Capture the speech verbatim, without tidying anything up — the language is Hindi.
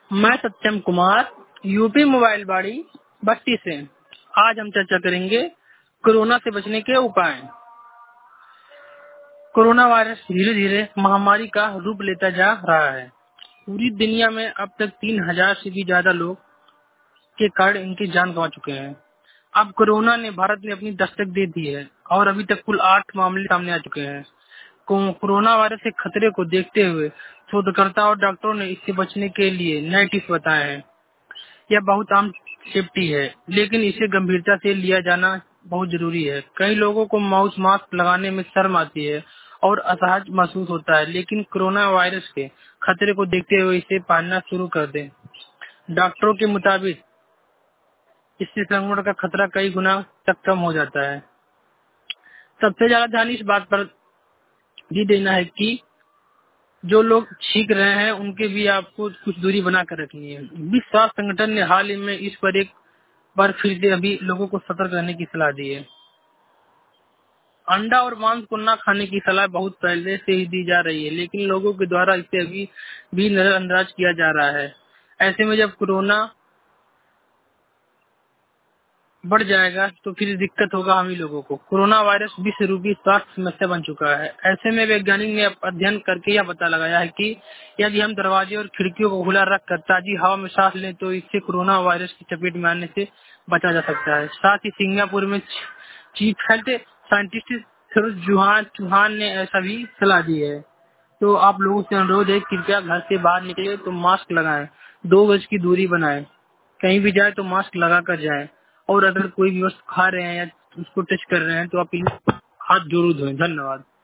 मैं सत्यम कुमार, यूपी मोबाइल बाड़ी बस्ती से। आज हम चर्चा करेंगे कोरोना से बचने के उपाय। कोरोना वायरस धीरे धीरे महामारी का रूप लेता जा रहा है। पूरी दुनिया में अब तक तीन हजार से भी ज्यादा लोग के कारण इनकी जान गंवा चुके हैं। अब कोरोना ने भारत में अपनी दस्तक दे दी है और अभी तक कुल आठ मामले सामने आ चुके हैं। को- कोरोना वायरस के खतरे को देखते हुए शोधकर्ता और डॉक्टरों ने इससे बचने के लिए नए टिप्स बताए हैं। यह बहुत आम सेफ्टी है, लेकिन इसे गंभीरता से लिया जाना बहुत जरूरी है। कई लोगों को माउथ मास्क लगाने में शर्म आती है और असहज महसूस होता है, लेकिन कोरोना वायरस के खतरे को देखते हुए इसे पहनना शुरू कर दें। डॉक्टरों के मुताबिक इससे संक्रमण का खतरा कई गुना तक कम हो जाता है। सबसे ज्यादा ध्यान इस बात पर भी देना है कि जो लोग छींक रहे हैं उनके भी आपको कुछ दूरी बना कर रखनी है। विश्व स्वास्थ्य संगठन ने हाल ही में इस पर एक बार फिर से अभी लोगों को सतर्क रहने की सलाह दी है। अंडा और मांस को न खाने की सलाह बहुत पहले से ही दी जा रही है, लेकिन लोगों के द्वारा इसे अभी भी नजरअंदाज किया जा रहा है। ऐसे में जब कोरोना बढ़ जाएगा तो फिर दिक्कत होगा हम ही लोगों को। कोरोना वायरस विश्व रूपी स्वास्थ्य समस्या बन चुका है। ऐसे में वैज्ञानिक ने अध्ययन करके यह पता लगाया है कि यदि हम दरवाजे और खिड़कियों को खुला रख कर ताजी हवा में सांस लें तो इससे कोरोना वायरस की चपेट में आने से बचा जा सकता है। साथ ही सिंगापुर में chief health scientist Saroj Chauhan Chauhan ने ऐसा भी सलाह दी है। तो आप लोगों से अनुरोध है, कृपया घर से बाहर निकले तो मास्क लगाएं, दो गज की दूरी बनाएं, कहीं भी जाए तो मास्क लगा कर जाएं, और अगर कोई भी वस्तु खा रहे हैं या उसको टच कर रहे हैं तो आप हाथ जरूर धोएं। धन्यवाद।